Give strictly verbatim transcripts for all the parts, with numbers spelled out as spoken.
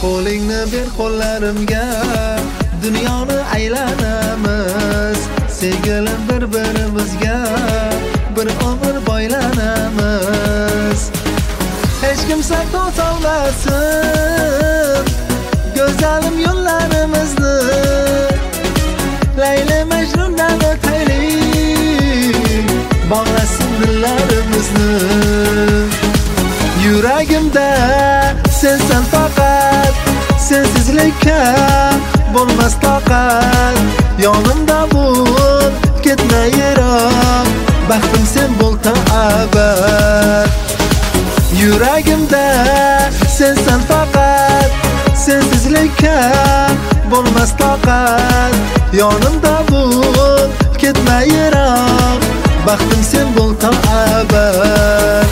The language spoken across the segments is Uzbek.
Qo'lingni ber qo'llarimga, dunyoni aylanamiz. Sevgilim bir-birimizga, bir umr boylanamiz. Hech kimsa to'solmasin go'zalim yo'llarimizni. Layli Majnundan o'taylik, bog'lasin dillarimizni. Yuragimda sensan faqat, sensizlikka bo'lmas toqat. Yonimda bo'l, ketma yiroq, baxtim sen bo'l ta abad. Yuragimda sensan faqat, sensizlikka bo'lmas toqat. Yonimda bo'l, ketma yiroq, baxtim sen bo'l ta abad.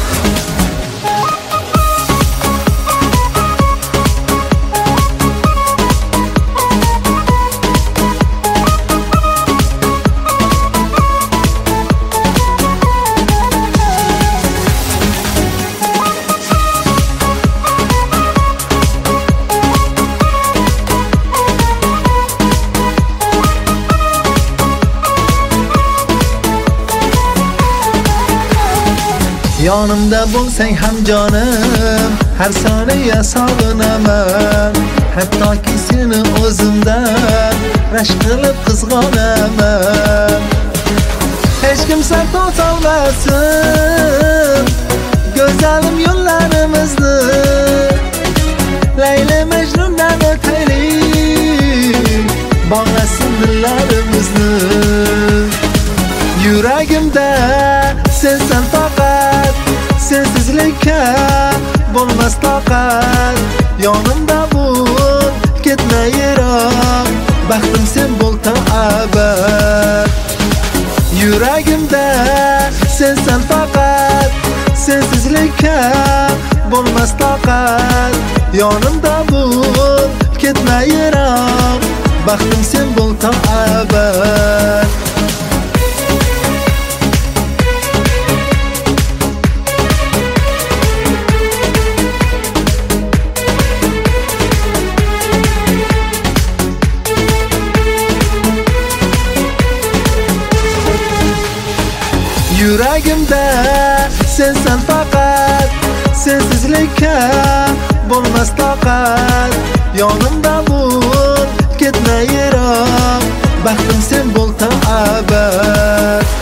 Yonimda bo'lsang ham jonim, har soniya sog'inaman. Hattoki seni o'zimdan rashk qilib qizg'onaman. Hech kimsa to'solmasin go'zalim yo'llarimizni. Layli Majnundan o'taylik, bog'lasin dillarimizni. Yuragimda sensan faqat, sensizlikka bo'lmas toqat. Yonimda bo'l, ketma yiroq, baxtim sen bo'l ta abad. Yuragimda sensan faqat, sensizlikka bo'lmas toqat. Yonimda bo'l, ketma yiroq, baxtim sen bo'l ta abad. Yuragimda sensan faqat, sensizlikka bo'lmas toqat. Yonimda bo'l, ketma yiroq, baxtim sen bo'l ta abad.